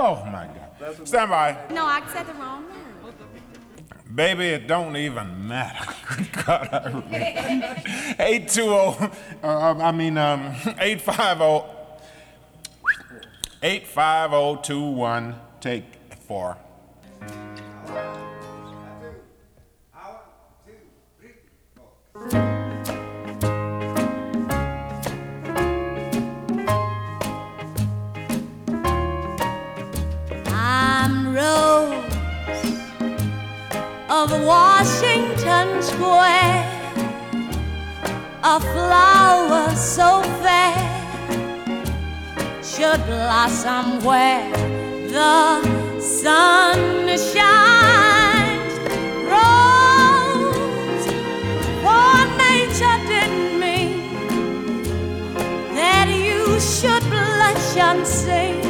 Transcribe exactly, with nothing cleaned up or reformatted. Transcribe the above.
Oh, my God. Stand by. No, I said the wrong number. Baby, it don't even matter. Good God, I really. eight two zero, uh, I mean, um, eight five zero, eight five zero two one, take four. I'm Rose of Washington Square, a flower so fair should blossom where the sun shines. Rose, for nature didn't mean that you should blush unseen.